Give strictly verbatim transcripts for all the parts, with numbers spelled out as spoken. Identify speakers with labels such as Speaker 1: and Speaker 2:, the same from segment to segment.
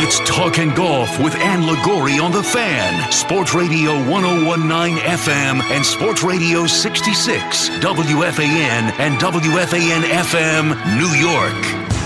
Speaker 1: It's Talking Golf with Ann Liguori on The Fan. Sports Radio ten nineteen F M and Sports Radio sixty-six, W F A N and W F A N F M, New York.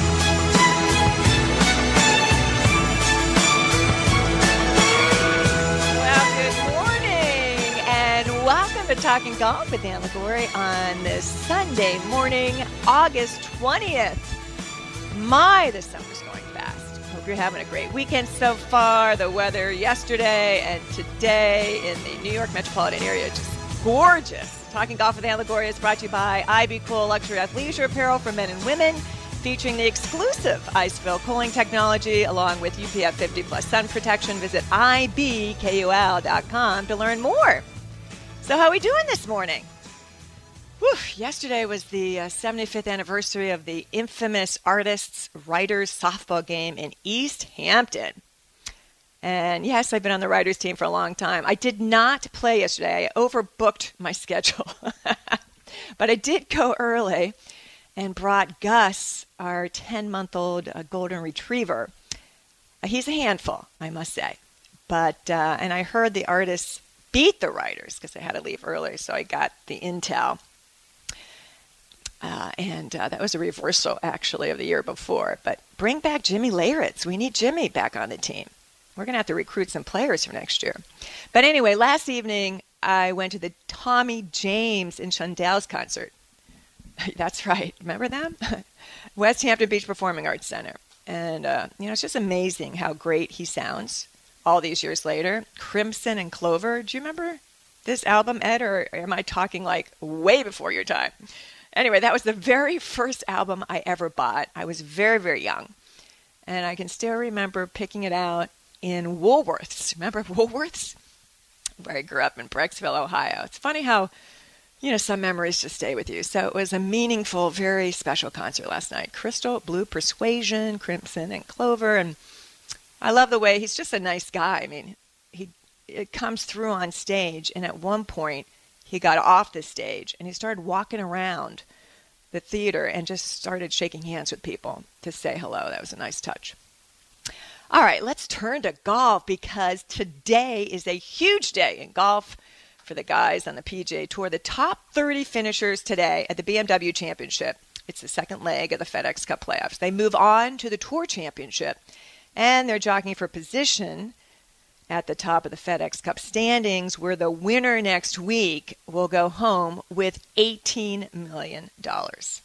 Speaker 2: Well, good morning and welcome to Talking Golf with Ann Liguori on this Sunday morning, August twentieth. My, the summer's going fast. Hope you're having a great weekend so far. The weather yesterday and today in the New York metropolitan area just gorgeous. Talking Golf with Ann Liguori is brought to you by I B Cool Luxury Athleisure Apparel for men and women, featuring the exclusive Icefill cooling technology along with U P F fifty plus sun protection. Visit I B K U L dot com to learn more. So how are we doing this morning? Whew, yesterday was the uh, seventy-fifth anniversary of the infamous Artists Writers softball game in East Hampton. And yes, I've been on the Writers team for a long time. I did not play yesterday. I overbooked my schedule. But I did go early and brought Gus, our ten-month-old uh, golden retriever. Uh, he's a handful, I must say. But uh, and I heard the Artists beat the Writers because they had to leave early, so I got the intel. Uh, and uh, that was a reversal, actually, of the year before. But bring back Jimmy Leyritz. We need Jimmy back on the team. We're going to have to recruit some players for next year. But anyway, last evening, I went to the Tommy James and Shondells concert. That's right. Remember them? West Hampton Beach Performing Arts Center. And, uh, you know, it's just amazing how great he sounds all these years later. Crimson and Clover. Do you remember this album, Ed? Or am I talking, like, way before your time? Anyway, that was the very first album I ever bought. I was very, very young. And I can still remember picking it out in Woolworths. Remember Woolworths? Where I grew up in Brecksville, Ohio. It's funny how, you know, some memories just stay with you. So it was a meaningful, very special concert last night. Crystal, Blue Persuasion, Crimson and Clover. And I love the way he's just a nice guy. I mean, he it comes through on stage. And at one point, he got off the stage and he started walking around the theater and just started shaking hands with people to say hello. That was a nice touch. All right, let's turn to golf because today is a huge day in golf for the guys on the P G A Tour. The top thirty finishers today at the B M W Championship. It's the second leg of the FedEx Cup playoffs. They move on to the Tour Championship and they're jockeying for position at the top of the FedEx Cup standings, where the winner next week will go home with eighteen million dollars.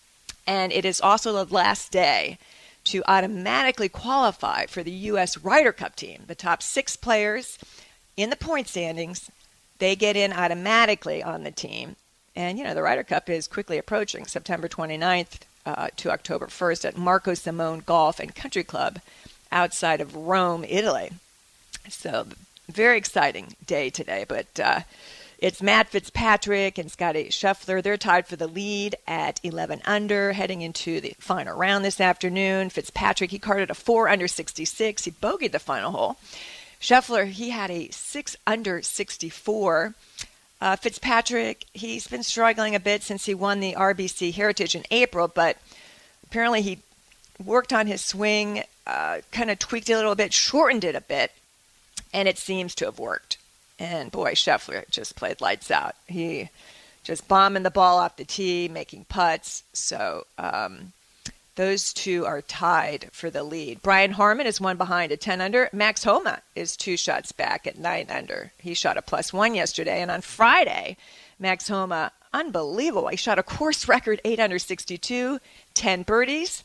Speaker 2: And it is also the last day to automatically qualify for the U S Ryder Cup team. The top six players in the point standings, they get in automatically on the team. And, you know, the Ryder Cup is quickly approaching, September twenty-ninth uh, to October first at Marco Simone Golf and Country Club outside of Rome, Italy. So, very exciting day today, but uh, it's Matt Fitzpatrick and Scotty Scheffler. They're tied for the lead at eleven under, heading into the final round this afternoon. Fitzpatrick, he carded a four under sixty-six. He bogeyed the final hole. Scheffler, he had a six under sixty-four. Uh, Fitzpatrick, he's been struggling a bit since he won the R B C Heritage in April, but apparently he worked on his swing, uh, kind of tweaked it a little bit, shortened it a bit. And it seems to have worked. And boy, Scheffler just played lights out. He just bombing the ball off the tee, making putts. So um, those two are tied for the lead. Brian Harman is one behind at ten under. Max Homa is two shots back at nine under. He shot a plus one yesterday. And on Friday, Max Homa, unbelievable. He shot a course record eight under sixty-two, ten birdies.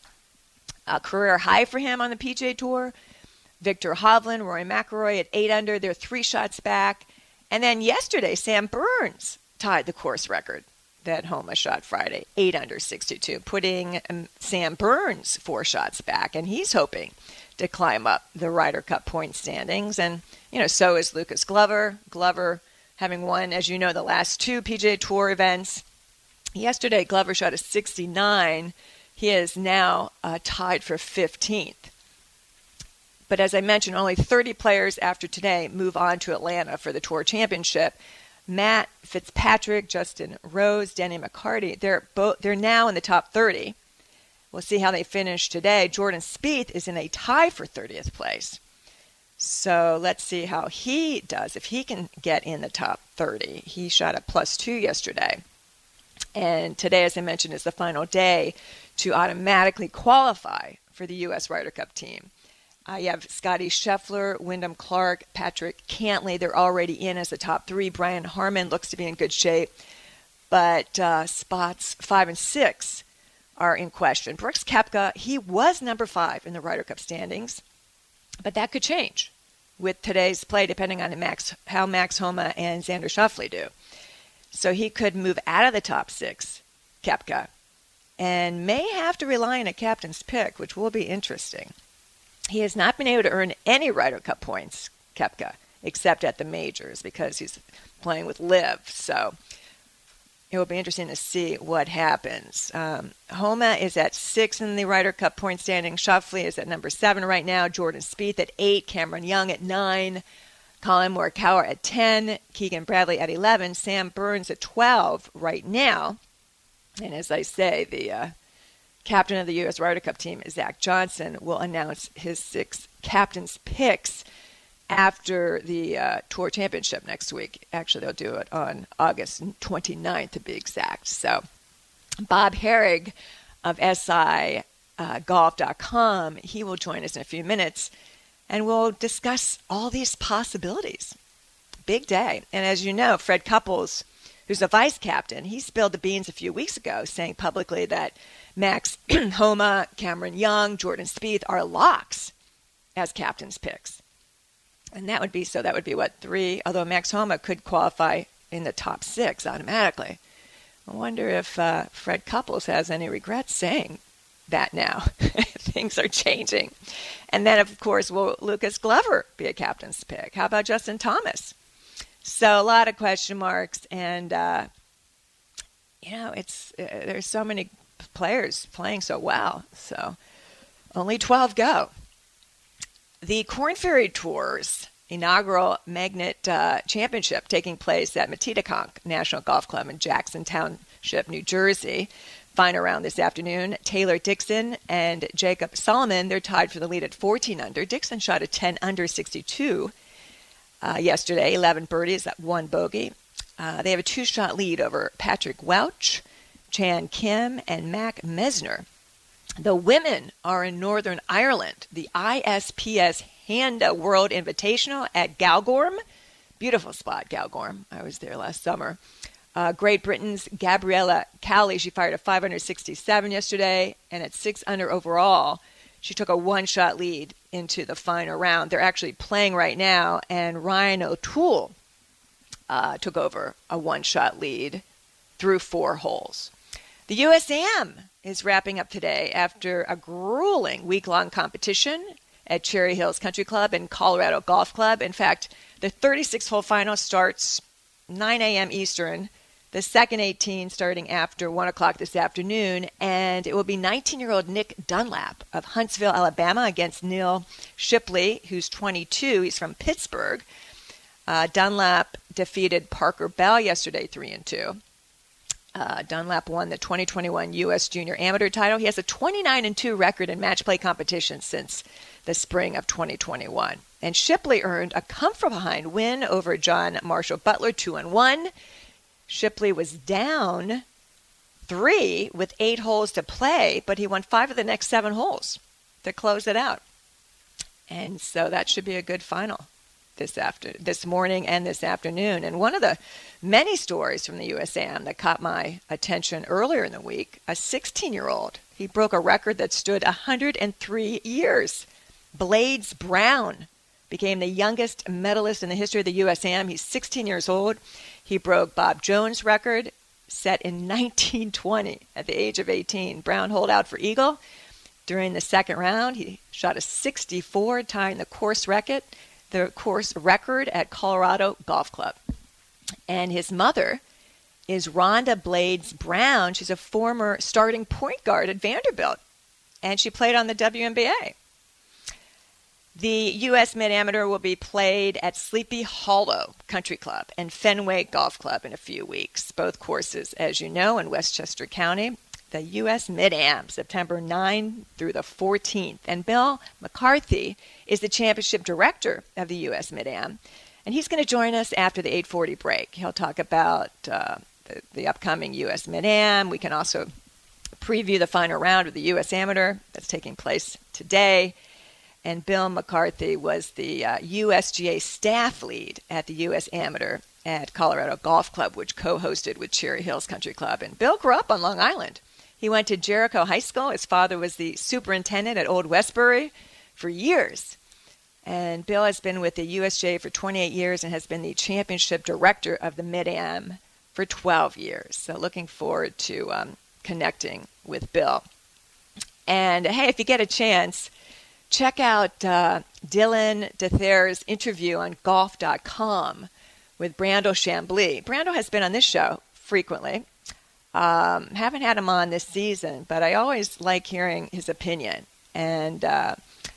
Speaker 2: A career high for him on the P G A Tour. Victor Hovland, Rory McIlroy at eight under. They're three shots back. And then yesterday, Sam Burns tied the course record that Homa shot Friday, eight under sixty-two, putting um, Sam Burns four shots back. And he's hoping to climb up the Ryder Cup point standings. And, you know, so is Lucas Glover. Glover having won, as you know, the last two P G A Tour events. Yesterday, Glover shot a sixty-nine. He is now uh, tied for fifteenth. But as I mentioned, only thirty players after today move on to Atlanta for the Tour Championship. Matt Fitzpatrick, Justin Rose, Denny McCarty, they're both they're now in the top thirty. We'll see how they finish today. Jordan Spieth is in a tie for thirtieth place. So let's see how he does. If he can get in the top thirty, he shot a plus two yesterday. And today, as I mentioned, is the final day to automatically qualify for the U S Ryder Cup team. Uh, you have Scotty Scheffler, Wyndham Clark, Patrick Cantlay. They're already in as the top three. Brian Harman looks to be in good shape. But uh, spots five and six are in question. Brooks Koepka, he was number five in the Ryder Cup standings. But that could change with today's play, depending on Max, how Max Homa and Xander Schauffele do. So he could move out of the top six, Koepka, and may have to rely on a captain's pick, which will be interesting. He has not been able to earn any Ryder Cup points, Koepka, except at the majors because he's playing with Liv. So it will be interesting to see what happens. Um, Homa is at six in the Ryder Cup point standing. Schauffele is at number seven right now. Jordan Spieth at eight. Cameron Young at nine. Colin Morikawa at ten. Keegan Bradley at eleven. Sam Burns at twelve right now. And as I say, the uh, captain of the U S Ryder Cup team, Zach Johnson, will announce his six captain's picks after the uh, Tour Championship next week. Actually, they'll do it on August twenty-ninth to be exact. So Bob Herrig of S I golf dot com, he will join us in a few minutes, and we'll discuss all these possibilities. Big day. And as you know, Fred Couples, who's a vice captain, he spilled the beans a few weeks ago, saying publicly that Max Homa, Cameron Young, Jordan Spieth are locks as captain's picks. And that would be, so that would be what, three, although Max Homa could qualify in the top six automatically. I wonder if uh, Fred Couples has any regrets saying that now. Things are changing. And then, of course, will Lucas Glover be a captain's pick? How about Justin Thomas? So a lot of question marks. And, uh, you know, it's uh, there's so many players playing so well. So only twelve go. The Korn Ferry Tour's inaugural Magnet uh, Championship taking place at Metedeconk National Golf Club in Jackson Township, New Jersey. Final round this afternoon. Taylor Dixon and Jacob Solomon, they're tied for the lead at fourteen under. Dixon shot a ten under sixty-two uh, yesterday, eleven birdies, that one bogey. Uh, they have a two-shot lead over Patrick Welch, Chan Kim, and Mac Mesner. The women are in Northern Ireland, the I S P S Handa World Invitational at Galgorm. Beautiful spot, Galgorm. I was there last summer. Uh, Great Britain's Gabriella Cowley, she fired a five under sixty-seven yesterday, and at six under overall, she took a one-shot lead into the final round. They're actually playing right now, and Ryan O'Toole uh, took over a one-shot lead through four holes. The U S A M is wrapping up today after a grueling week-long competition at Cherry Hills Country Club and Colorado Golf Club. In fact, the thirty-six hole final starts nine a.m. Eastern, the second eighteen starting after one o'clock this afternoon, and it will be nineteen-year-old Nick Dunlap of Huntsville, Alabama, against Neil Shipley, who's twenty-two. He's from Pittsburgh. Uh, Dunlap defeated Parker Bell yesterday, three and two. Uh, Dunlap won the twenty twenty-one U S Junior Amateur title. He has a twenty-nine and two record in match play competitions since the spring of twenty twenty-one. And Shipley earned a come from behind win over John Marshall Butler, two and one. Shipley was down three with eight holes to play, but he won five of the next seven holes to close it out. And so that should be a good final this after this morning and this afternoon. And one of the many stories from the U S A M that caught my attention earlier in the week, a sixteen-year-old. He broke a record that stood one hundred three years. Blades Brown became the youngest medalist in the history of the U S A M. He's sixteen years old. He broke Bob Jones' record set in nineteen twenty at the age of eighteen. Brown holed out for eagle. During the second round, he shot a sixty-four, tying the course record. the course record at Colorado Golf Club. And his mother is Rhonda Blades Brown. She's a former starting point guard at Vanderbilt, and she played on the W N B A. The U S Mid-Amateur will be played at Sleepy Hollow Country Club and Fenway Golf Club in a few weeks. Both courses, as you know, in Westchester County. the U S Mid-Am, September ninth through the fourteenth. And Bill McCarthy is the championship director of the U S Mid-Am. And he's going to join us after the eight forty break. He'll talk about uh, the, the upcoming U S Mid-Am. We can also preview the final round of the U S Amateur that's taking place today. And Bill McCarthy was the uh, U S G A staff lead at the U S Amateur at Colorado Golf Club, which co-hosted with Cherry Hills Country Club. And Bill grew up on Long Island. He went to Jericho High School. His father was the superintendent at Old Westbury for years. And Bill has been with the U S G A for twenty-eight years and has been the championship director of the Mid-Am for twelve years. So looking forward to um, connecting with Bill. And hey, if you get a chance, check out uh, Dylan DeThair's interview on golf dot com with Brando Chambly. Brando has been on this show frequently. Um, haven't had him on this season, but I always like hearing his opinion. And uh,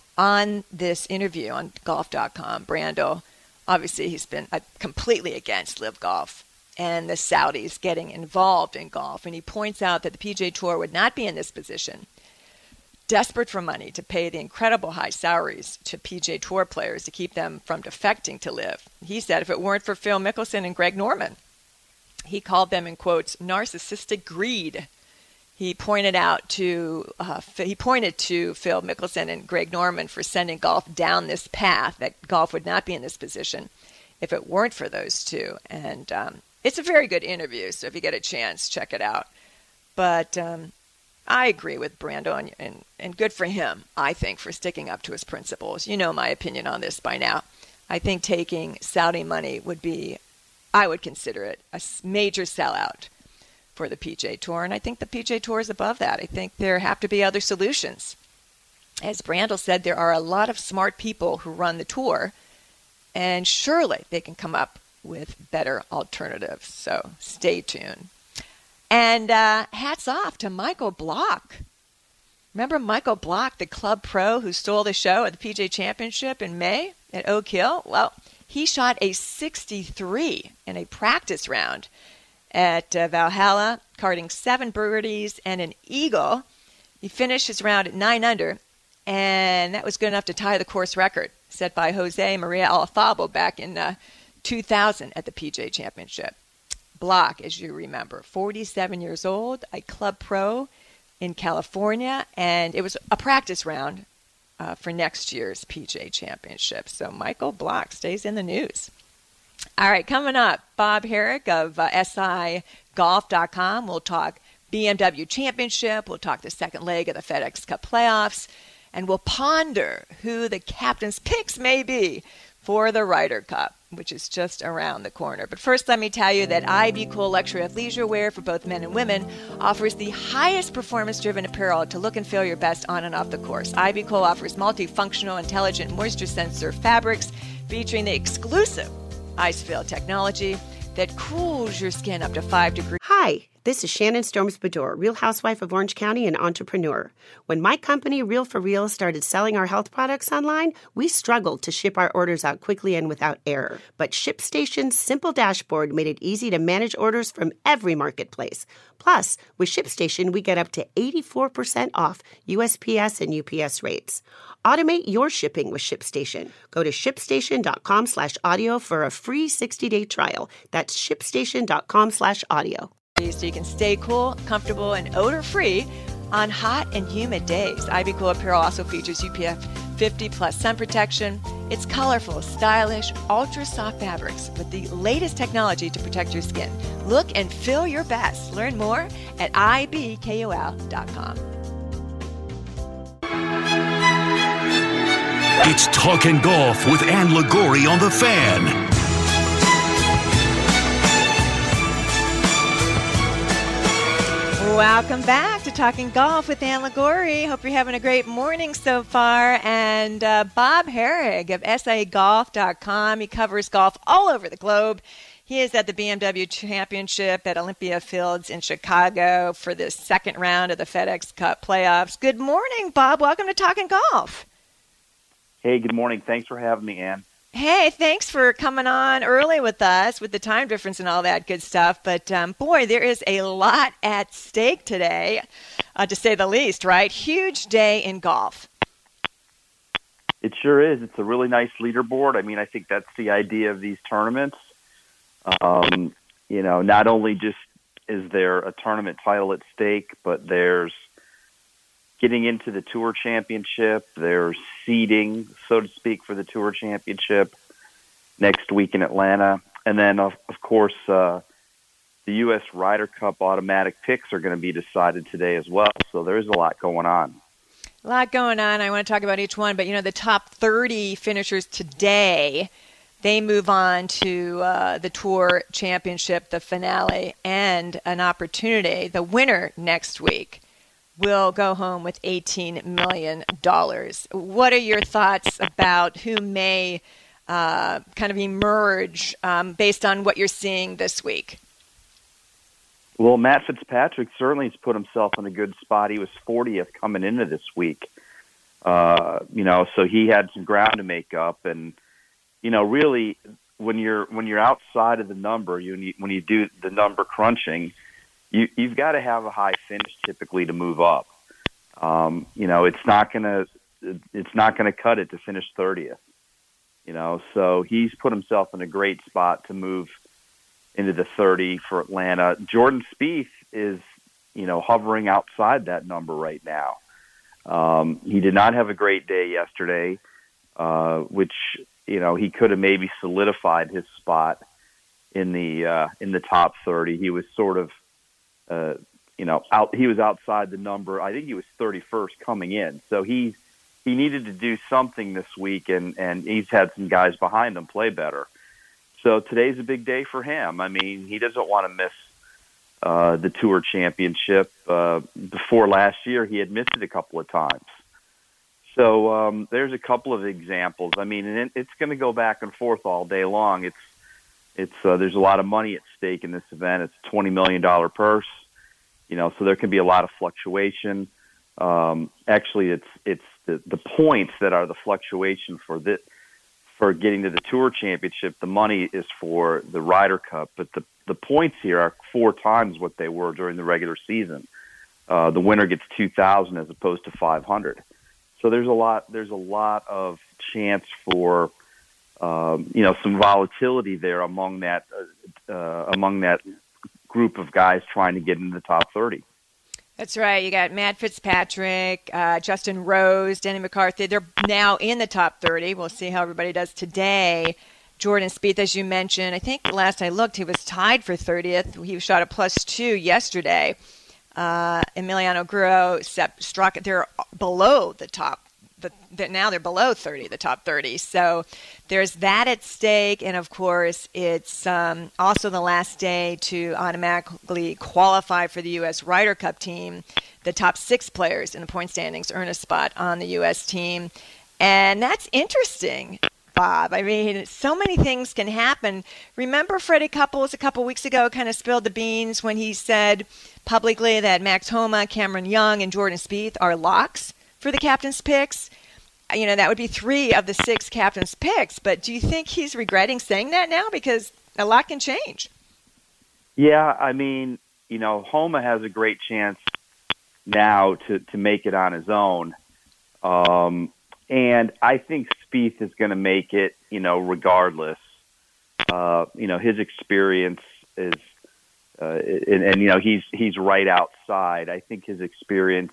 Speaker 2: on this interview on golf dot com, Brando, obviously he's been uh, completely against Live Golf and the Saudis getting involved in golf. And he points out that the P G A Tour would not be in this position, desperate for money to pay the incredible high salaries to P G A Tour players to keep them from defecting to Live. He said if it weren't for Phil Mickelson and Greg Norman, he called them, in quotes, narcissistic greed. He pointed out to uh, he pointed to Phil Mickelson and Greg Norman for sending golf down this path, that golf would not be in this position if it weren't for those two. And um, it's a very good interview, so if you get a chance, check it out. But um, I agree with Brando, and, and, and good for him, I think, for sticking up to his principles. You know my opinion on this by now. I think taking Saudi money would be, I would consider it a major sellout for the P G A Tour, and I think the P G A Tour is above that. I think there have to be other solutions. As Brando said, there are a lot of smart people who run the tour, and surely they can come up with better alternatives. So stay tuned. And uh, hats off to Michael Block. Remember Michael Block, the club pro who stole the show at the P G A Championship in May at Oak Hill? Well, he shot a sixty-three in a practice round at uh, Valhalla, carding seven birdies and an eagle. He finished his round at nine under, and that was good enough to tie the course record set by Jose Maria Alfabo back in uh, two thousand at the P G A Championship. Block, as you remember, forty-seven years old, a club pro in California, and it was a practice round uh, for next year's P G A Championship. So Michael Block stays in the news. All right, coming up, Bob Herrick of uh, S I golf dot com. We'll talk B M W Championship. We'll talk the second leg of the FedEx Cup playoffs. And we'll ponder who the captain's picks may be for the Ryder Cup, which is just around the corner. But first, let me tell you that I B Cool Luxury Athleisure Wear for both men and women offers the highest performance-driven apparel to look and feel your best on and off the course. I B Cool offers multifunctional, intelligent moisture sensor fabrics featuring the exclusive IceFill technology that cools your skin up to five degrees.
Speaker 3: Hi, this is Shannon Storms-Bedore, Real Housewife of Orange County and entrepreneur. When my company, Real for Real, started selling our health products online, we struggled to ship our orders out quickly and without error. But ShipStation's simple dashboard made it easy to manage orders from every marketplace. Plus, with ShipStation, we get up to eighty-four percent off U S P S and U P S rates. Automate your shipping with ShipStation. Go to shipstation.com slash audio for a free sixty-day trial. That's shipstation.com slash audio.
Speaker 2: So you can stay cool, comfortable, and odor-free on hot and humid days. I B Cool apparel also features U P F fifty plus sun protection. It's colorful, stylish, ultra-soft fabrics with the latest technology to protect your skin. Look and feel your best. Learn more at I B K O L dot com.
Speaker 1: It's Talkin' Golf with Ann Liguori on The Fan.
Speaker 2: Welcome back to Talking Golf with Ann Liguori. Hope you're having a great morning so far. And uh, Bob Herrig of S I golf dot com. He covers golf all over the globe. He is at the B M W Championship at Olympia Fields in Chicago for the second round of the FedEx Cup playoffs. Good morning, Bob. Welcome to Talking Golf.
Speaker 4: Hey, good morning. Thanks for having me, Ann.
Speaker 2: Hey, thanks for coming on early with us with the time difference and all that good stuff. But um, boy, there is a lot at stake today, uh, to say the least, right? Huge day in golf.
Speaker 4: It sure is. It's a really nice leaderboard. I mean, I think that's the idea of these tournaments. Um, you know, not only just is there a tournament title at stake, but there's getting into the Tour Championship. There's seeding, so to speak, for the Tour Championship next week in Atlanta. And then, of, of course, uh, the U S Ryder Cup automatic picks are going to be decided today as well. So there's a lot going on.
Speaker 2: A lot going on. I want to talk about each one. But, you know, the top thirty finishers today, they move on to uh, the Tour Championship, the finale, and an opportunity. The winner next week will go home with eighteen million dollars. What are your thoughts about who may uh, kind of emerge um, based on what you're seeing this week?
Speaker 4: Well, Matt Fitzpatrick certainly has put himself in a good spot. He was fortieth coming into this week. Uh, you know, so he had some ground to make up. And, you know, really, when you're when you're outside of the number, you when you do the number crunching, You, you've got to have a high finish typically to move up. Um, you know, it's not gonna it's not gonna cut it to finish thirtieth. You know, so he's put himself in a great spot to move into the thirty for Atlanta. Jordan Spieth is, you know, hovering outside that number right now. Um, he did not have a great day yesterday, uh, which you know he could have maybe solidified his spot in the uh, in the top thirty. He was sort of Uh, you know, out, he was outside the number. I think he was thirty-first coming in. So he he needed to do something this week, and, and he's had some guys behind him play better. So today's a big day for him. I mean, he doesn't want to miss uh, the Tour Championship. Uh, before last year, he had missed it a couple of times. So um, there's a couple of examples. I mean, and it, it's going to go back and forth all day long. It's It's uh, there's a lot of money at stake in this event. It's a twenty million dollars purse, you know, so there can be a lot of fluctuation. Um, actually, it's it's the, the points that are the fluctuation for the for getting to the Tour Championship. The money is for the Ryder Cup, but the the points here are four times what they were during the regular season. Uh, the winner gets two thousand as opposed to five hundred. So there's a lot there's a lot of chance for Um, you know, some volatility there among that uh, among that group of guys trying to get into the top thirty.
Speaker 2: That's right. You got Matt Fitzpatrick, uh, Justin Rose, Denny McCarthy. They're now in the top thirty. We'll see how everybody does today. Jordan Spieth, as you mentioned, I think last I looked, he was tied for thirtieth. He shot a plus two yesterday. Uh, Emiliano Grillo, Sepp Straka, they're below the top. The, the, now they're below thirty, the top thirty. So there's that at stake. And, of course, it's um, also the last day to automatically qualify for the U S Ryder Cup team. The top six players in the point standings earn a spot on the U S team. And that's interesting, Bob. I mean, so many things can happen. Remember Freddie Couples a couple weeks ago kind of spilled the beans when he said publicly that Max Homa, Cameron Young, and Jordan Spieth are locks for the captain's picks? You know, that would be three of the six captain's picks. But do you think he's regretting saying that now? Because a lot can change.
Speaker 4: Yeah, I mean, you know, Homa has a great chance now to, to make it on his own. Um, and I think Spieth is going to make it, you know, regardless. Uh, you know, his experience is, uh, and, and, you know, he's he's right outside. I think his experience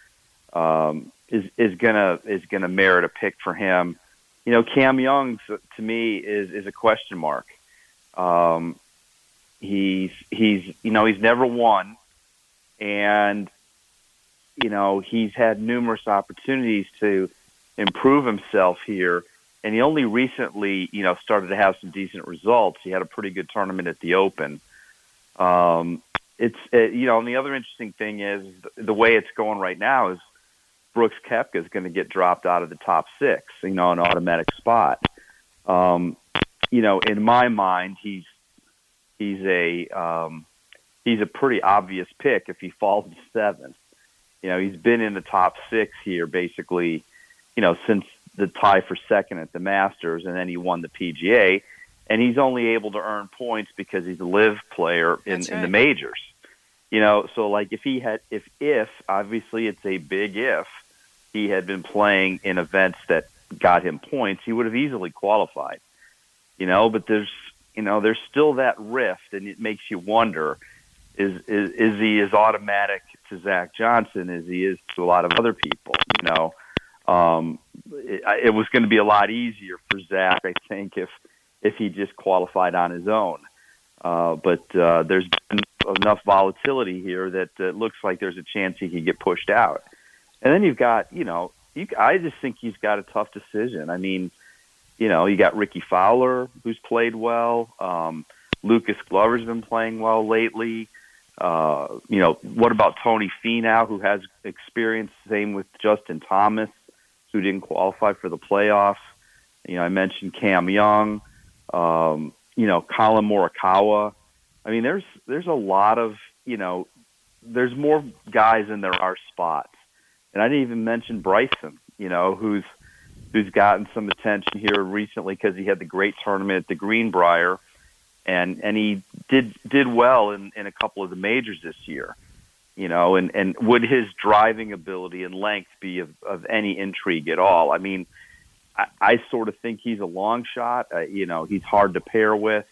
Speaker 4: um, is is gonna is gonna merit a pick for him. You know, Cam Young to me is is a question mark. Um, he's he's you know he's never won, and you know he's had numerous opportunities to improve himself here, and he only recently you know started to have some decent results. He had a pretty good tournament at the Open. Um, it's it, you know, and the other interesting thing is the, the way it's going right now is Brooks Koepka is going to get dropped out of the top six, you know, an automatic spot. Um, you know, in my mind, he's he's a um, he's a pretty obvious pick if he falls to seventh. You know, he's been in the top six here basically, you know, since the tie for second at the Masters, and then he won the P G A. And he's only able to earn points because he's a live player in,
Speaker 2: That's right.
Speaker 4: in the majors. You know, so like if he had, if, if, obviously it's a big if, he had been playing in events that got him points, he would have easily qualified. You know, but there's, you know, there's still that rift, and it makes you wonder, is, is, is he as automatic to Zach Johnson as he is to a lot of other people? You know, um, it, it was going to be a lot easier for Zach, I think, if, if he just qualified on his own. Uh, but uh, there's been enough volatility here that uh, it looks like there's a chance he could get pushed out. And then you've got, you know, you, I just think he's got a tough decision. I mean, you know, you got Ricky Fowler, who's played well. Um, Lucas Glover's been playing well lately. Uh, you know, what about Tony Finau, who has experience? Same with Justin Thomas, who didn't qualify for the playoffs. You know, I mentioned Cam Young. Um, you know, Colin Morikawa. I mean, there's there's a lot of, you know, there's more guys than there are spots. And I didn't even mention Bryson, you know, who's who's gotten some attention here recently because he had the great tournament at the Greenbrier, and and he did did well in, in a couple of the majors this year. You know, and, and would his driving ability and length be of, of any intrigue at all? I mean, I, I sort of think he's a long shot. Uh, you know, he's hard to pair with.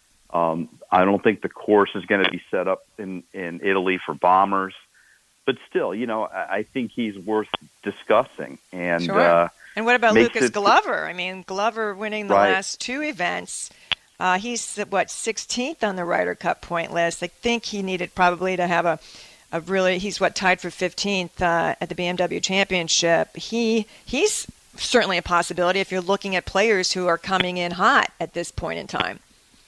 Speaker 4: Um, I don't think the course is going to be set up in, in Italy for bombers. But still, you know, I, I think he's worth discussing. And
Speaker 2: sure.
Speaker 4: uh,
Speaker 2: and what about
Speaker 4: makes
Speaker 2: Lucas
Speaker 4: it-
Speaker 2: Glover? I mean, Glover winning the
Speaker 4: Right.
Speaker 2: last two events. Uh, he's, what, sixteenth on the Ryder Cup point list. I think he needed probably to have a A really, he's what tied for fifteenth uh, at the B M W Championship. He he's certainly a possibility if you're looking at players who are coming in hot at this point in time.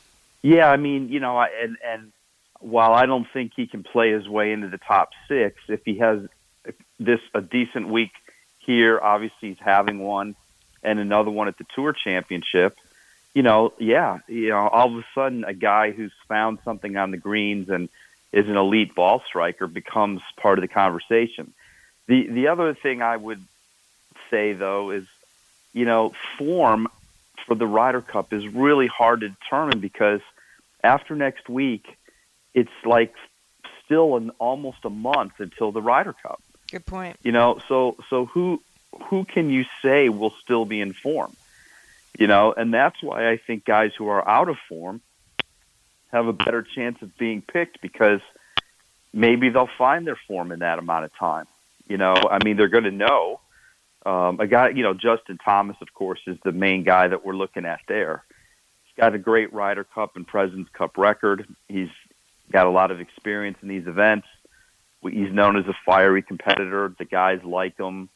Speaker 4: Yeah, I mean, you know, I- and and while I don't think he can play his way into the top six, if he has this a decent week here, obviously he's having one, and another one at the Tour Championship. You know, yeah, you know, all of a sudden a guy who's found something on the greens and is an elite ball striker becomes part of the conversation. The the other thing I would say, though, is, you know, form for the Ryder Cup is really hard to determine because after next week, it's like still an, almost a month until the Ryder Cup.
Speaker 2: Good point.
Speaker 4: You know, so so who who can you say will still be in form? You know, and that's why I think guys who are out of form have a better chance of being picked because maybe they'll find their form in that amount of time. You know, I mean, they're going to know. Um, a guy, you know, Justin Thomas, of course, is the main guy that we're looking at there. He's got a great Ryder Cup and President's Cup record. He's got a lot of experience in these events. He's known as a fiery competitor. The guys like him.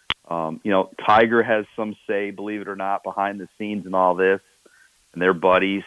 Speaker 4: Um, you know, Tiger has some say, believe it or not, behind the scenes in all this, and they're buddies.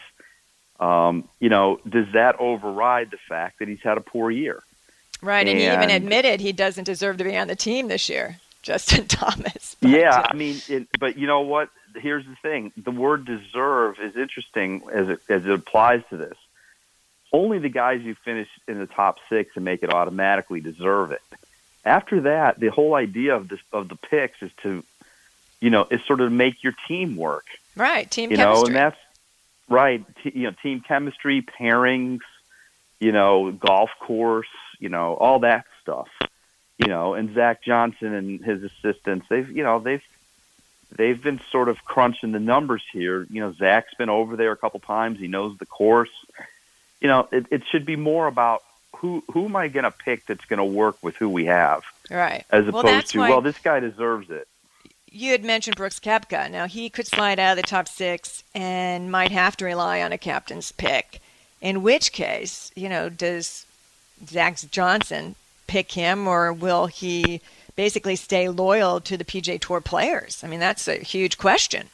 Speaker 4: Um, you know, does that override the fact that he's had a poor year?
Speaker 2: Right, and,
Speaker 4: and
Speaker 2: he even admitted he doesn't deserve to be on the team this year, Justin Thomas. But,
Speaker 4: yeah,
Speaker 2: uh,
Speaker 4: I mean, it, but you know what? Here's the thing. The word deserve is interesting as it, as it applies to this. Only the guys who finish in the top six and make it automatically deserve it. After that, the whole idea of this, of the picks is to, you know, is sort of make your team work.
Speaker 2: right, team
Speaker 4: You
Speaker 2: chemistry.
Speaker 4: know, and that's right. T- you know, team chemistry, pairings, you know, golf course, you know, all that stuff. You know, and Zach Johnson and his assistants, they've, you know, they've they've been sort of crunching the numbers here. You know, Zach's been over there a couple times. He knows the course. You know, it, it should be more about who who am I going to pick that's going to work with who we have,
Speaker 2: Right.
Speaker 4: as
Speaker 2: Well,
Speaker 4: opposed
Speaker 2: that's
Speaker 4: to,
Speaker 2: why-
Speaker 4: well, this guy deserves it.
Speaker 2: You had mentioned Brooks Koepka. Now, he could slide out of the top six and might have to rely on a captain's pick, in which case, you know, does Zach Johnson pick him, or will he basically stay loyal to the P G A Tour players? I mean, that's a huge question.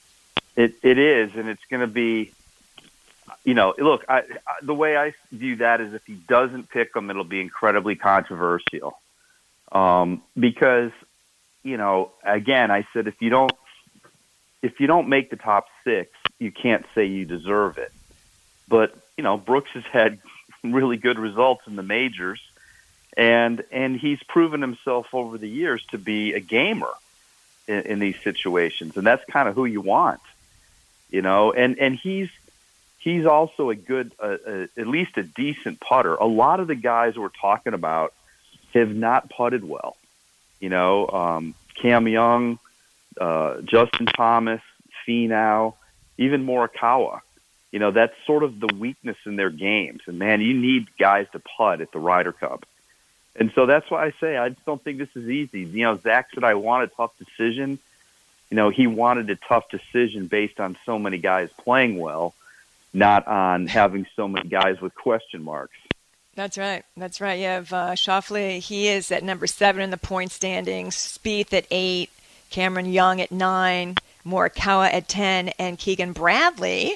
Speaker 4: It it is, and it's going to be, you know, look, I, I, the way I view that is if he doesn't pick them, it'll be incredibly controversial, um, because, you know, again, I said if you don't if you don't make the top six, you can't say you deserve it. But you know, Brooks has had really good results in the majors. And and he's proven himself over the years to be a gamer. in, in these situations, and that's kind of who you want, you know. And and he's he's also a good, uh, uh, at least a decent putter. A lot of the guys we're talking about have not putted well, you know. Um, Cam Young, uh, Justin Thomas, Finau, even Morikawa. You know, that's sort of the weakness in their games. And, man, you need guys to putt at the Ryder Cup. And so that's why I say I just don't think this is easy. You know, Zach said I want a tough decision. You know, he wanted a tough decision based on so many guys playing well, not on having so many guys with question marks.
Speaker 2: That's right. That's right. You have uh, Schauffele. He is at number seven in the point standings. Spieth at eight. Cameron Young at nine. Morikawa at ten. And Keegan Bradley,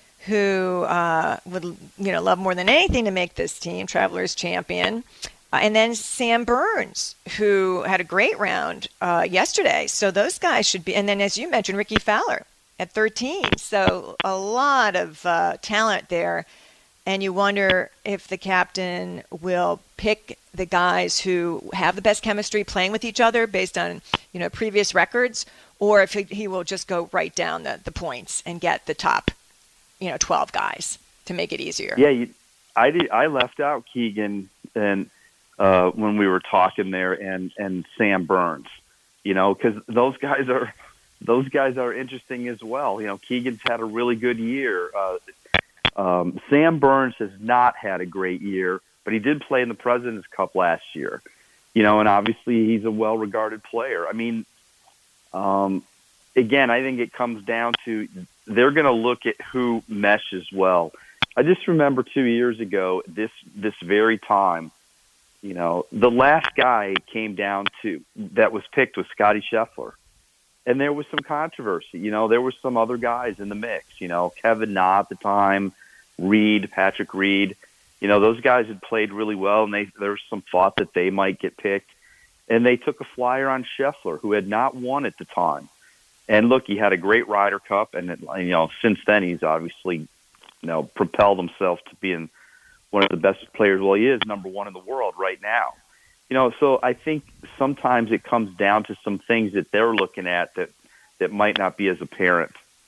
Speaker 2: who uh, would you know love more than anything to make this team, Travelers champion. Uh, and then Sam Burns, who had a great round uh, yesterday. So those guys should be. And then, as you mentioned, Ricky Fowler at thirteen. So a lot of uh, talent there. And you wonder if the captain will pick the guys who have the best chemistry playing with each other based on, you know, previous records, or if he, he will just go right down the, the points and get the top, you know, twelve guys to make it easier.
Speaker 4: Yeah, you, I did. I left out Keegan and uh, when we were talking there, and, and Sam Burns, you know, because those guys are those guys are interesting as well. You know, Keegan's had a really good year. Uh, Um, Sam Burns has not had a great year, but he did play in the President's Cup last year, you know, and obviously he's a well-regarded player. I mean, um, again, I think it comes down to they're going to look at who meshes well. I just remember two years ago, this this very time, you know, the last guy came down to that was picked was Scotty Scheffler. And there was some controversy. You know, there were some other guys in the mix, you know, Kevin Na at the time, Reed, Patrick Reed. You know, those guys had played really well, and they there was some thought that they might get picked. And they took a flyer on Scheffler, who had not won at the time. And, look, he had a great Ryder Cup, and, it, you know, since then he's obviously, you know, propelled himself to being one of the best players. Well, he is number one in the world right now. You know, so I think sometimes it comes down to some things that they're looking at that, that might not be as apparent.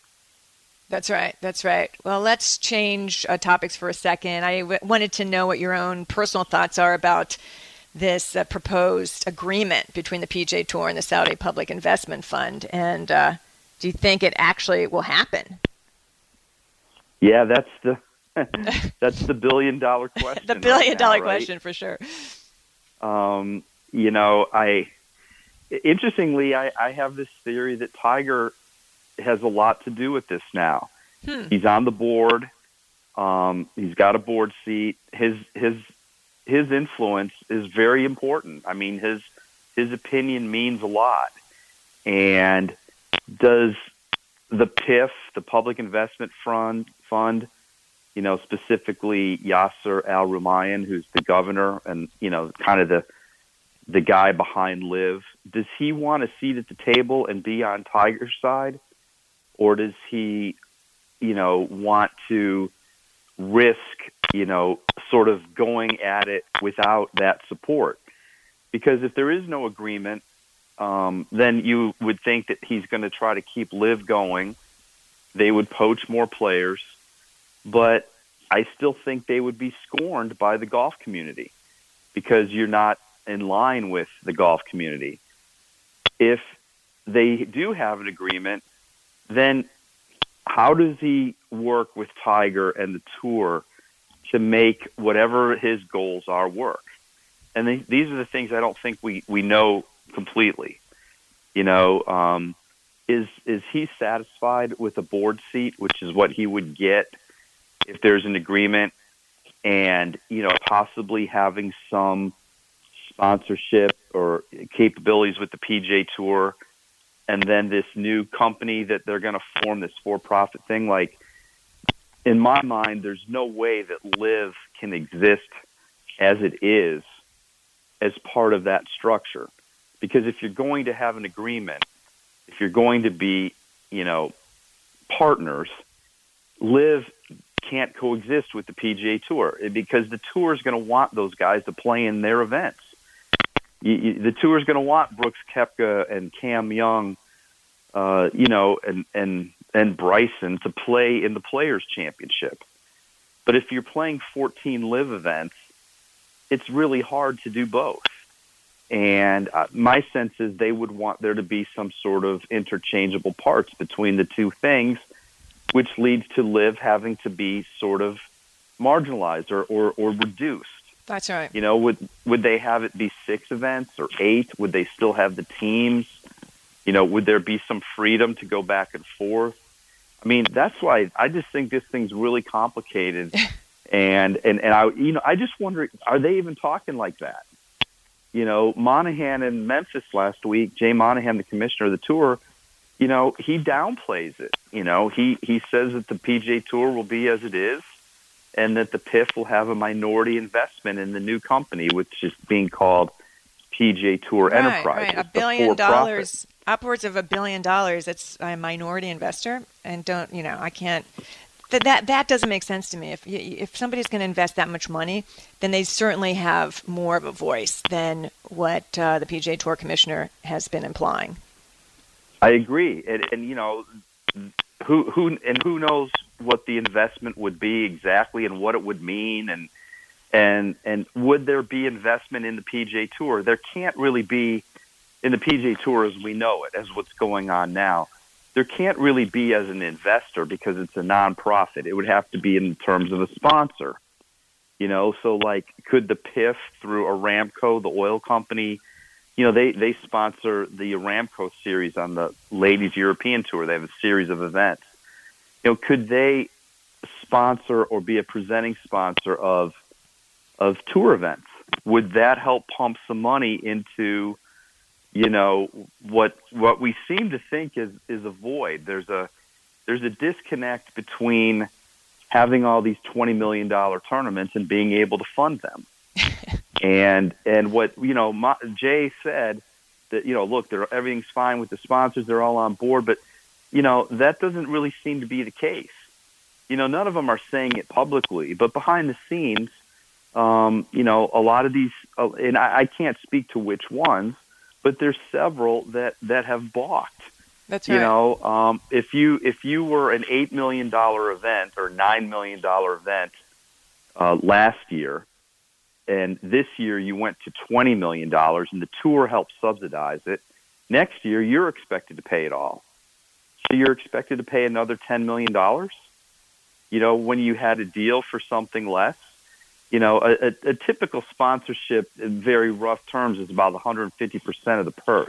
Speaker 2: That's right. That's right. Well, let's change uh, topics for a second. I w- wanted to know what your own personal thoughts are about this uh, proposed agreement between the P G A Tour and the Saudi Public Investment Fund. And uh, do you think it actually will happen?
Speaker 4: Yeah, that's the that's the billion dollar question.
Speaker 2: the billion
Speaker 4: right
Speaker 2: dollar
Speaker 4: now, right?
Speaker 2: question for sure.
Speaker 4: Um, you know, I interestingly, I, I have this theory that Tiger has a lot to do with this now. Hmm. He's on the board. Um, he's got a board seat. His his his influence is very important. I mean, his his opinion means a lot. And does the P I F, the Public Investment Fund, Fund, you know, specifically Yasser Al-Rumayyan, who's the governor and, you know, kind of the the guy behind Liv, does he want a seat at the table and be on Tiger's side? Or does he, you know, want to risk, you know, sort of going at it without that support? Because if there is no agreement, um, then you would think that he's going to try to keep Liv going. They would poach more players. But I still think they would be scorned by the golf community because you're not in line with the golf community. If they do have an agreement, then how does he work with Tiger and the tour to make whatever his goals are work? And they, these are the things I don't think we, we know completely. You know, um, is is he satisfied with a board seat, which is what he would get if there's an agreement, and, you know, possibly having some sponsorship or capabilities with the P G A Tour, and then this new company that they're going to form, this for-profit thing? Like, in my mind, there's no way that Liv can exist as it is as part of that structure. Because if you're going to have an agreement, if you're going to be, you know, partners, Liv can't coexist with the P G A Tour because the tour is going to want those guys to play in their events. You, you, the tour is going to want Brooks Koepka and Cam Young uh, you know, and, and, and Bryson to play in the Players' Championship. But if you're playing fourteen live events, it's really hard to do both. And uh, my sense is they would want there to be some sort of interchangeable parts between the two things, which leads to live having to be sort of marginalized or, or, or reduced.
Speaker 2: That's right.
Speaker 4: You know, would would they have it be six events or eight? Would they still have the teams? You know, would there be some freedom to go back and forth? I mean, that's why I just think this thing's really complicated. and, and, and I, you know, I just wonder, are they even talking like that? You know, Monahan in Memphis last week, Jay Monahan, the commissioner of the tour, you know, he downplays it. You know, he, he says that the P G A Tour will be as it is and that the P I F will have a minority investment in the new company, which is being called P G A Tour
Speaker 2: right,
Speaker 4: Enterprises.
Speaker 2: Right, a billion dollars, upwards of a billion dollars. That's a minority investor. And don't, you know, I can't. That, that that doesn't make sense to me. If if somebody's going to invest that much money, then they certainly have more of a voice than what uh, the P G A Tour commissioner has been implying.
Speaker 4: I agree, and, and you know, who who and who knows what the investment would be exactly, and what it would mean, and and and would there be investment in the P G A Tour? There can't really be in the P G A Tour as we know it, as what's going on now. There can't really be as an investor because it's a nonprofit. It would have to be in terms of a sponsor, you know. So, like, could the P I F through Aramco, the oil company, you know, they they sponsor the Aramco series on the Ladies European Tour. They have a series of events. You know, could they sponsor or be a presenting sponsor of of tour events? Would that help pump some money into, you know, what what we seem to think is, is a void? There's a there's a disconnect between having all these twenty million dollars tournaments and being able to fund them. and and what, you know, my, Jay said that, you know, look, they're, everything's fine with the sponsors. They're all on board. But, you know, that doesn't really seem to be the case. You know, none of them are saying it publicly. But behind the scenes, um, you know, a lot of these, uh, and I, I can't speak to which ones, but there's several that, that have balked.
Speaker 2: That's right.
Speaker 4: You know, um, if you if you were an eight million dollar event or nine million dollar event uh, last year, and this year you went to twenty million dollars, and the tour helped subsidize it, next year you're expected to pay it all. So you're expected to pay another ten million dollars. You know, when you had a deal for something less. You know, a, a, a typical sponsorship in very rough terms is about one hundred fifty percent of the purse.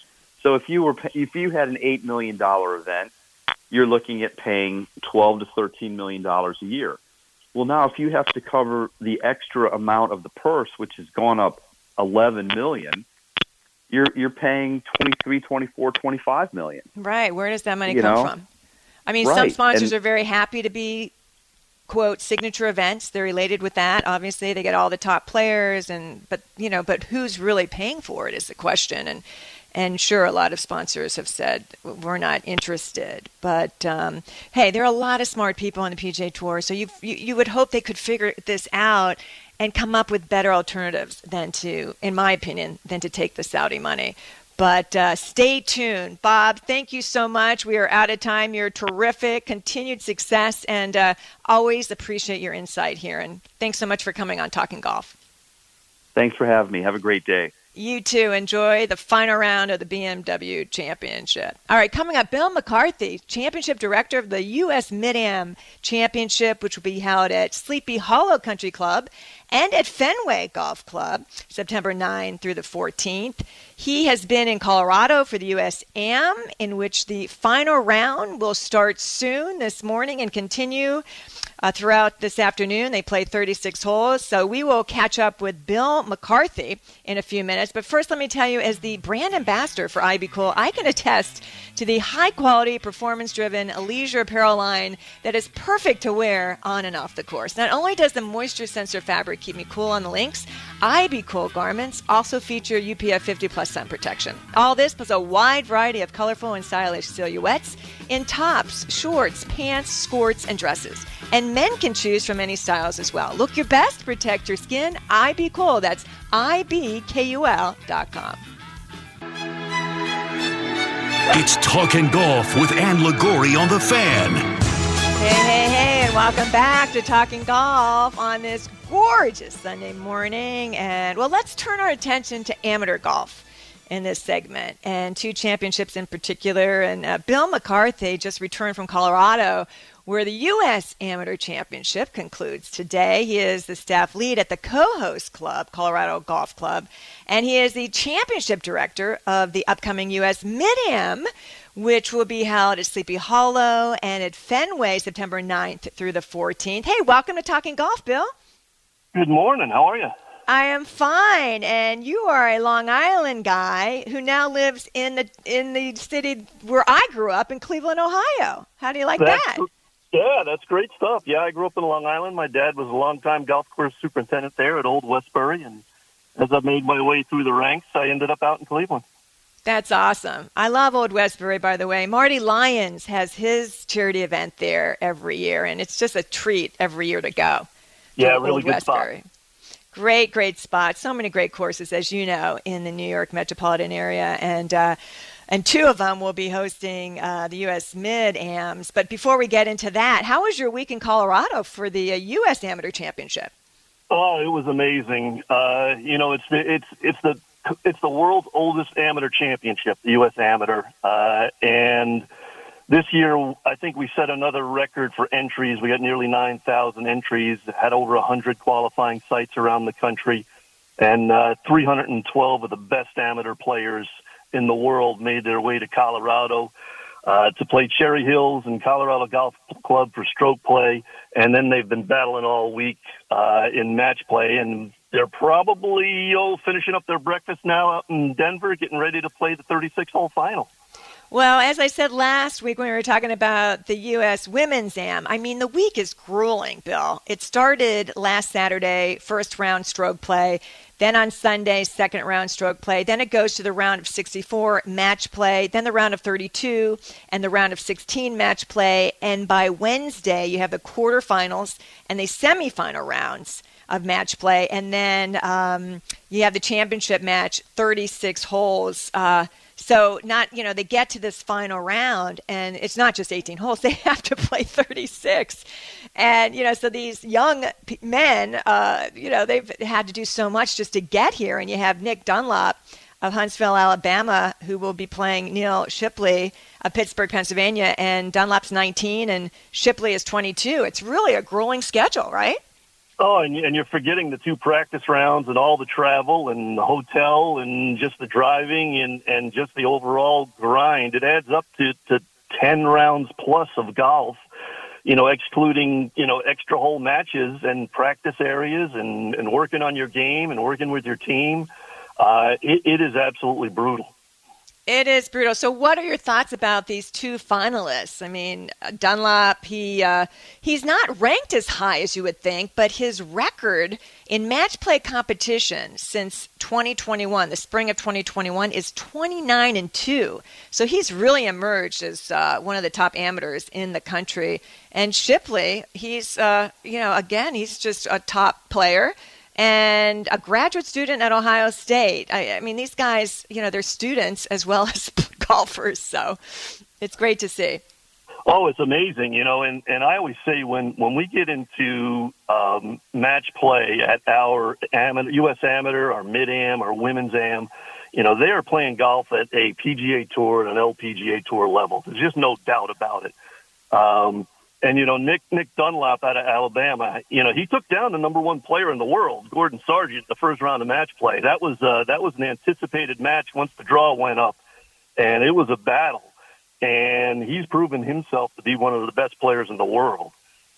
Speaker 4: So if you were if you had an eight million dollars event, you're looking at paying twelve to thirteen million dollars a year. Well, now if you have to cover the extra amount of the purse, which has gone up eleven million dollars, you're you're paying twenty-three, twenty-four, twenty-five million dollars.
Speaker 2: Right. Where does that money
Speaker 4: you
Speaker 2: come
Speaker 4: know?
Speaker 2: from? I mean,
Speaker 4: right.
Speaker 2: some sponsors
Speaker 4: and,
Speaker 2: are very happy to be, quote, signature events. They're elated with that. Obviously, they get all the top players, and but you know, but who's really paying for it is the question. And and sure, a lot of sponsors have said we're not interested. But um, hey, there are a lot of smart people on the P G A Tour, so you you you would hope they could figure this out and come up with better alternatives than to, in my opinion, than to take the Saudi money. But uh, stay tuned. Bob, thank you so much. We are out of time. You're terrific. Continued success, and uh, always appreciate your insight here. And thanks so much for coming on Talking Golf.
Speaker 4: Thanks for having me. Have a great day.
Speaker 2: You too. Enjoy the final round of the B M W Championship. All right, coming up, Bill McCarthy, Championship Director of the U S Mid-Am Championship, which will be held at Sleepy Hollow Country Club and at Fenway Golf Club, September ninth through the fourteenth. He has been in Colorado for the U S A M, in which the final round will start soon this morning and continue uh, throughout this afternoon. They play thirty-six holes, so we will catch up with Bill McCarthy in a few minutes. But first, let me tell you, as the brand ambassador for iBeCool, I can attest to the high-quality, performance-driven leisure apparel line that is perfect to wear on and off the course. Not only does the moisture sensor fabric keep me cool on the links, iBeCool garments also feature U P F fifty plus sun protection. All this plus a wide variety of colorful and stylish silhouettes in tops, shorts, pants, skirts, and dresses. And men can choose from any styles as well. Look your best, protect your skin. iBeCool. That's I B K U L dot com.
Speaker 1: It's Talking Golf with Ann Liguori on The Fan.
Speaker 2: Hey, hey, hey, and welcome back to Talking Golf on this gorgeous Sunday morning. And, well, let's turn our attention to amateur golf in this segment, and two championships in particular. And uh, Bill McCarthy just returned from Colorado, where the U S Amateur Championship concludes today. He is the staff lead at the co-host club, Colorado Golf Club, and he is the championship director of the upcoming U S Mid-Am, which will be held at Sleepy Hollow and at Fenway September ninth through the fourteenth. Hey, welcome to Talking Golf, Bill.
Speaker 5: Good morning. How are you?
Speaker 2: I am fine, and you are a Long Island guy who now lives in the in the city where I grew up in Cleveland, Ohio. How do you like
Speaker 5: that's,
Speaker 2: that?
Speaker 5: Yeah, that's great stuff. Yeah, I grew up in Long Island. My dad was a longtime golf course superintendent there at Old Westbury, and as I made my way through the ranks, I ended up out in Cleveland.
Speaker 2: That's awesome. I love Old Westbury, by the way. Marty Lyons has his charity event there every year, and it's just a treat every year to go.
Speaker 5: Yeah,
Speaker 2: to
Speaker 5: really
Speaker 2: Old
Speaker 5: good
Speaker 2: Westbury. Spot. Great, great spot. So many great courses, as you know, in the New York metropolitan area. And uh, and two of them will be hosting uh, the U S Mid-Ams. But before we get into that, how was your week in Colorado for the uh, U S Amateur Championship?
Speaker 5: Oh, it was amazing. Uh, you know, it's it's it's the it's the world's oldest amateur championship, the U S Amateur, uh, and this year, I think we set another record for entries. We got nearly nine thousand entries, had over one hundred qualifying sites around the country, and uh, three hundred twelve of the best amateur players in the world made their way to Colorado uh, to play Cherry Hills and Colorado Golf Club for stroke play, and then they've been battling all week uh, in match play, and they're probably oh, finishing up their breakfast now out in Denver, getting ready to play the thirty-six hole final.
Speaker 2: Well, as I said last week when we were talking about the U S Women's Am, I mean, the week is grueling, Bill. It started last Saturday, first round stroke play. Then on Sunday, second round stroke play. Then it goes to the round of sixty-four match play. Then the round of thirty-two and the round of sixteen match play. And by Wednesday, you have the quarterfinals and the semifinal rounds of match play. And then um, you have the championship match, thirty-six holes. Uh, So not, you know, they get to this final round and it's not just eighteen holes. They have to play thirty-six. And, you know, so these young p- men, uh, you know, they've had to do so much just to get here. And you have Nick Dunlop of Huntsville, Alabama, who will be playing Neil Shipley of Pittsburgh, Pennsylvania. And Dunlop's nineteen and Shipley is twenty-two. It's really a grueling schedule, right?
Speaker 5: Oh, and, and you're forgetting the two practice rounds and all the travel and the hotel and just the driving and, and just the overall grind. It adds up to, to ten rounds plus of golf, you know, excluding, you know, extra hole matches and practice areas and, and working on your game and working with your team. Uh, it, it is absolutely brutal.
Speaker 2: It is brutal. So what are your thoughts about these two finalists? I mean, Dunlop, he uh, he's not ranked as high as you would think, but his record in match play competition since twenty twenty-one, the spring of twenty twenty-one, is twenty-nine and two. So he's really emerged as uh, one of the top amateurs in the country. And Shipley, he's, uh, you know, again, he's just a top player. And a graduate student at Ohio State. I, I mean, these guys, you know, they're students as well as golfers, so it's great to see.
Speaker 5: Oh, it's amazing, you know, and, and I always say when, when we get into um, match play at our amateur, U S Amateur, our Mid-Am, our Women's Am, you know, they are playing golf at a P G A Tour and an L P G A Tour level. There's just no doubt about it. Um And, you know, Nick Nick Dunlop out of Alabama, you know, he took down the number one player in the world, Gordon Sargent, the first round of match play. That was uh, that was an anticipated match once the draw went up, and it was a battle. And he's proven himself to be one of the best players in the world.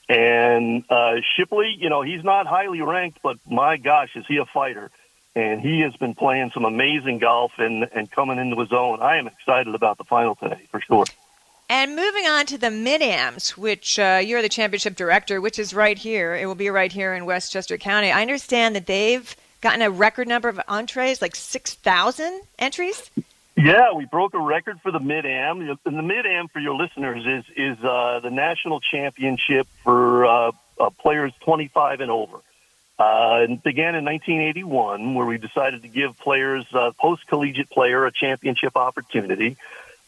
Speaker 5: And uh, Shipley, you know, he's not highly ranked, but my gosh, is he a fighter. And he has been playing some amazing golf and, and coming into his own. I am excited about the final today, for sure.
Speaker 2: And moving on to the Mid-Ams, which uh, you're the championship director, which is right here. It will be right here in Westchester County. I understand that they've gotten a record number of entrees, like six thousand entries?
Speaker 5: Yeah, we broke a record for the Mid-Am. And the Mid-Am, for your listeners, is is uh, the national championship for uh, uh, players twenty-five and over. Uh, it began in nineteen eighty-one, where we decided to give players, uh, post-collegiate player, a championship opportunity.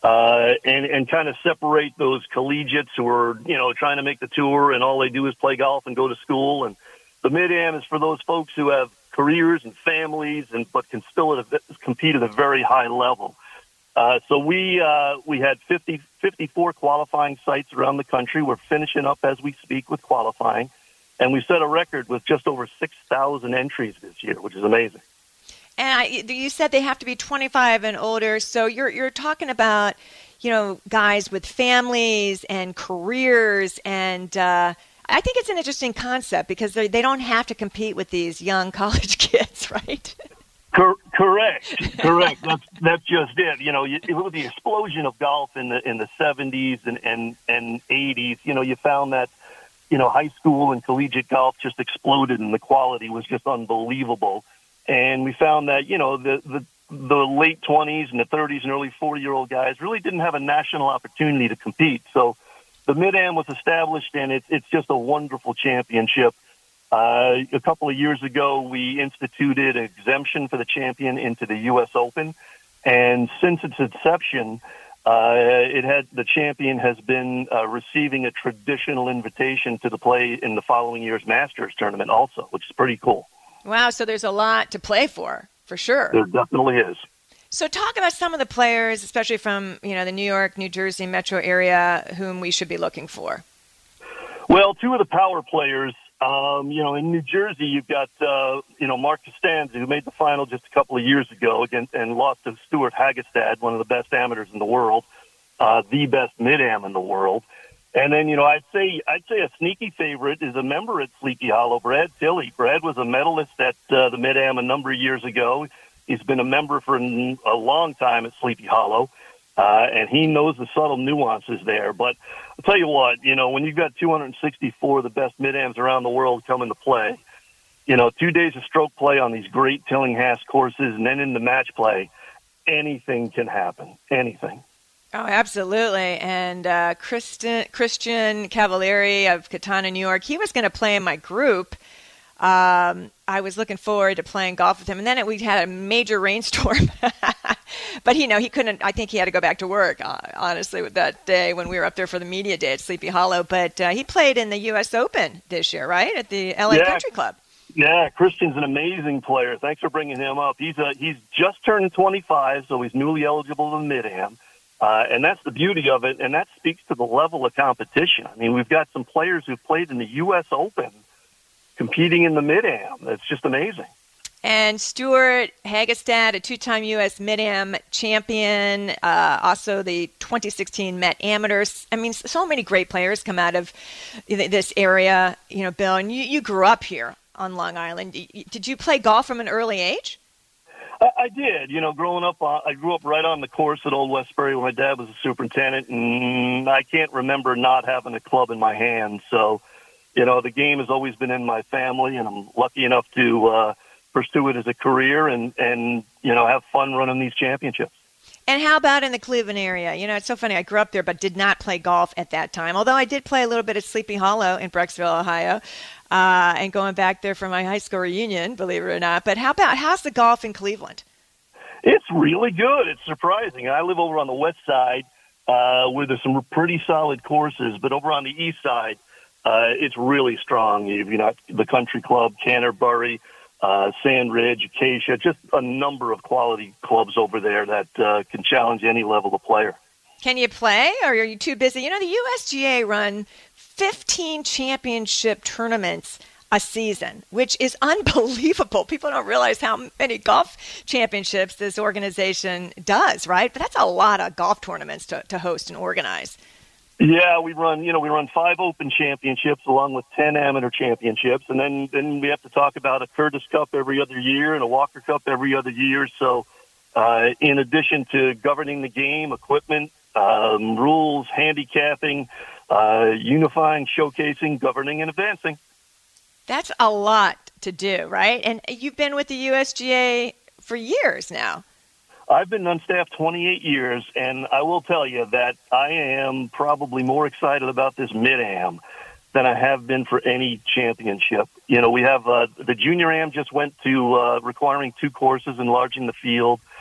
Speaker 5: uh, and, and kind of separate those collegiates who are, you know, trying to make the tour and all they do is play golf and go to school. And the mid-am is for those folks who have careers and families, and but can still at a, compete at a very high level. Uh, so we uh, we had fifty, fifty-four qualifying sites around the country. We're finishing up as we speak with qualifying, and we set a record with just over six thousand entries this year, which is amazing.
Speaker 2: And I, you said they have to be twenty-five and older, so you're you're talking about, you know, guys with families and careers, and uh, I think it's an interesting concept because they they don't have to compete with these young college kids, right?
Speaker 5: Cor- correct, correct. That's that's just it. You know, you, with the explosion of golf in the in the seventies and, and and eighties, you know, you found that, you know, high school and collegiate golf just exploded, and the quality was just unbelievable. And we found that, you know, the the, the late twenties and the thirties and early forty-year-old guys really didn't have a national opportunity to compete. So the Mid-Am was established, and it's it's just a wonderful championship. Uh, a couple of years ago, we instituted an exemption for the champion into the U S Open, and since its inception, uh, it had the champion has been uh, receiving a traditional invitation to the play in the following year's Masters tournament, also, which is pretty cool.
Speaker 2: Wow, so there's a lot to play for, for sure.
Speaker 5: There definitely is.
Speaker 2: So talk about some of the players, especially from, you know, the New York, New Jersey metro area, whom we should be looking for.
Speaker 5: Well, two of the power players. Um, you know, in New Jersey, you've got, uh, you know, Mark Costanza, who made the final just a couple of years ago against, and lost to Stuart Hagestad, one of the best amateurs in the world, uh, the best mid-am in the world. And then, you know, I'd say I'd say a sneaky favorite is a member at Sleepy Hollow, Brad Tilley. Brad was a medalist at uh, the mid-am a number of years ago. He's been a member for a long time at Sleepy Hollow. Uh, and he knows the subtle nuances there. But I'll tell you what, you know, when you've got two hundred sixty-four of the best mid-ams around the world coming to play, you know, two days of stroke play on these great Tillinghast courses and then into match play, anything can happen, anything.
Speaker 2: Oh, absolutely. And uh, Christian, Christian Cavalieri of Katana, New York, he was going to play in my group. Um, I was looking forward to playing golf with him. And then it, we had a major rainstorm. But, you know, he couldn't, I think he had to go back to work, uh, honestly, with that day when we were up there for the media day at Sleepy Hollow. But uh, he played in the U S Open this year, right, at the L A
Speaker 5: yeah.
Speaker 2: Country Club.
Speaker 5: Yeah, Christian's an amazing player. Thanks for bringing him up. He's a, he's just turned twenty-five, so he's newly eligible to mid-am. Uh, and that's the beauty of it, and that speaks to the level of competition. I mean, we've got some players who've played in the U S Open competing in the mid-am. It's just amazing.
Speaker 2: And Stuart Hagestad, a two-time U S Mid-Am champion, uh, also the twenty sixteen Met Amateurs. I mean, so many great players come out of this area, you know, Bill. And you, you grew up here on Long Island. Did you play golf from an early age?
Speaker 5: I, I did. You know, growing up, uh, I grew up right on the course at Old Westbury when my dad was a superintendent, and I can't remember not having a club in my hand. So, you know, the game has always been in my family, and I'm lucky enough to uh, pursue it as a career and, and, you know, have fun running these championships.
Speaker 2: And how about in the Cleveland area? You know, it's so funny. I grew up there but did not play golf at that time, although I did play a little bit at Sleepy Hollow in Brecksville, Ohio, uh, and going back there for my high school reunion, believe it or not. But how about, how's the golf in Cleveland?
Speaker 5: It's really good. It's surprising. I live over on the west side uh, where there's some pretty solid courses, but over on the east side, uh, it's really strong. You've, you know, the Country Club, Canterbury, uh, Sand Ridge, Acacia, just a number of quality clubs over there that uh, can challenge any level of player.
Speaker 2: Can you play, or are you too busy? You know, the U S G A run fifteen championship tournaments a season, which is unbelievable. People don't realize how many golf championships this organization does, right? But that's a lot of golf tournaments to, to host and organize.
Speaker 5: Yeah, we run, you know, we run five Open championships along with ten amateur championships. And then, then we have to talk about a Curtis Cup every other year and a Walker Cup every other year. So uh, in addition to governing the game, equipment, um, rules, handicapping, uh, unifying, showcasing, governing, and advancing.
Speaker 2: That's a lot to do, right? And you've been with the U S G A for years now.
Speaker 5: I've been on staff twenty-eight years, and I will tell you that I am probably more excited about this mid-am than I have been for any championship. You know, we have uh, the junior am just went to uh, requiring two courses, enlarging the field.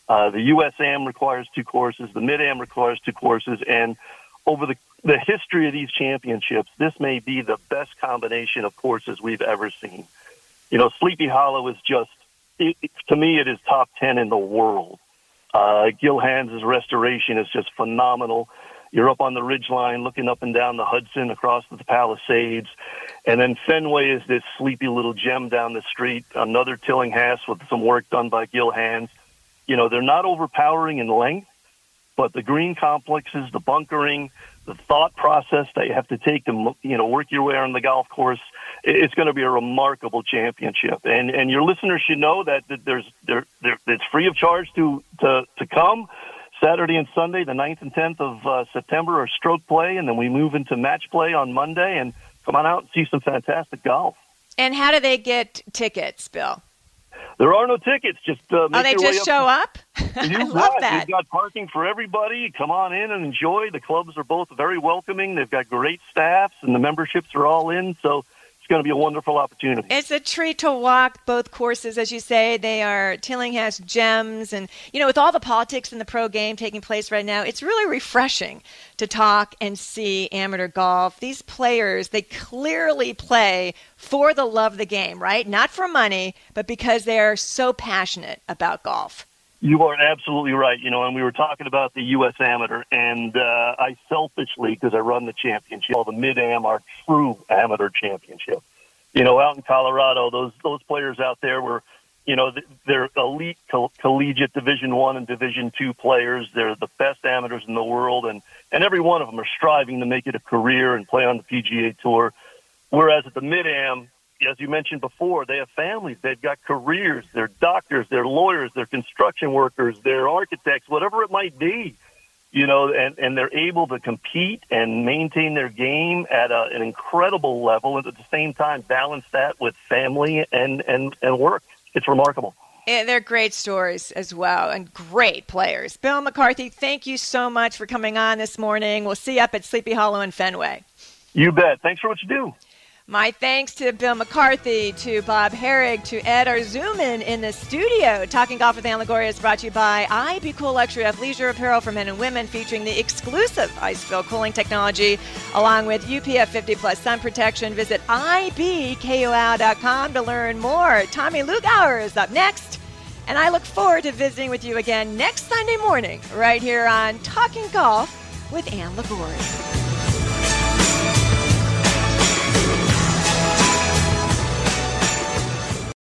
Speaker 5: Uh, the U S A M requires two courses. The Mid-Am requires two courses. And over the, the history of these championships, this may be the best combination of courses we've ever seen. You know, Sleepy Hollow is just, it, it, to me, it is top ten in the world. Uh, Gil Hanse's restoration is just phenomenal. You're up on the ridgeline looking up and down the Hudson across the Palisades. And then Fenway is this sleepy little gem down the street, another Tillinghast with some work done by Gil Hanse. You know, they're not overpowering in length, but the green complexes, the bunkering, the thought process that you have to take to, you know, work your way on the golf course, it's going to be a remarkable championship. And and your listeners should know that, that there's there, there it's free of charge to, to, to come. Saturday and Sunday, the ninth and tenth of uh, September, are stroke play, and then we move into match play on Monday. And come on out and see some fantastic golf.
Speaker 2: And how do they get tickets, Bill?
Speaker 5: There are no tickets. Just uh, make
Speaker 2: oh, they
Speaker 5: your
Speaker 2: just
Speaker 5: way up
Speaker 2: show
Speaker 5: to,
Speaker 2: up? I love that.
Speaker 5: They've got parking for everybody. Come on in and enjoy. The clubs are both very welcoming. They've got great staffs, and the memberships are all in. So it's going to be a wonderful opportunity.
Speaker 2: It's a treat to walk both courses, as you say. They are Tillinghast gems. And, you know, with all the politics in the pro game taking place right now, it's really refreshing to talk and see amateur golf. These players, they clearly play for the love of the game, right? Not for money, but because they're so passionate about golf.
Speaker 5: You are absolutely right. You know, and we were talking about the U S Amateur, and uh, I selfishly, because I run the championship, call the Mid-Am our true amateur championship. You know, out in Colorado, those those players out there were, you know, they're elite coll- collegiate Division One and Division Two players. They're the best amateurs in the world, and, and every one of them are striving to make it a career and play on the P G A Tour. Whereas at the Mid-Am, as you mentioned before, they have families. They've got careers. They're doctors. They're lawyers. They're construction workers. They're architects, whatever it might be. You know, and, and they're able to compete and maintain their game at a, an incredible level, and at the same time balance that with family and, and, and work. It's remarkable.
Speaker 2: And they're great stories as well, and great players. Bill McCarthy, thank you so much for coming on this morning. We'll see you up at Sleepy Hollow in Fenway.
Speaker 5: You bet. Thanks for what you do.
Speaker 2: My thanks to Bill McCarthy, to Bob Herrig, to Ed Arzuman in the studio. Talking Golf with Ann Lagoria is brought to you by I Be Cool Luxury Athleisure Apparel for men and women, featuring the exclusive Ice-Fill cooling technology, along with U P F fifty plus sun protection. Visit I B K O L dot com to learn more. Tommy Lugauer is up next, and I look forward to visiting with you again next Sunday morning right here on Talking Golf with Ann Lagoria.